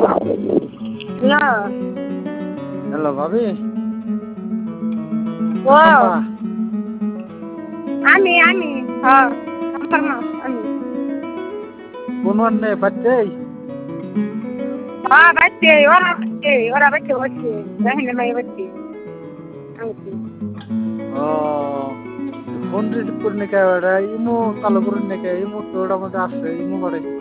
hello hello ভাবি ও শম্পা আমি হ্যাঁ আমার মা আমি কোন আন্নে বাচ্চাই হ্যাঁ ওরা বাচ্চে বসছে দেখেন ভাই বাচ্চে ও ফোন রিসিভ করে নাকি ওটা ইমো চালু করে নাকি ইমো তো ওটার মধ্যে আছে ইমো করে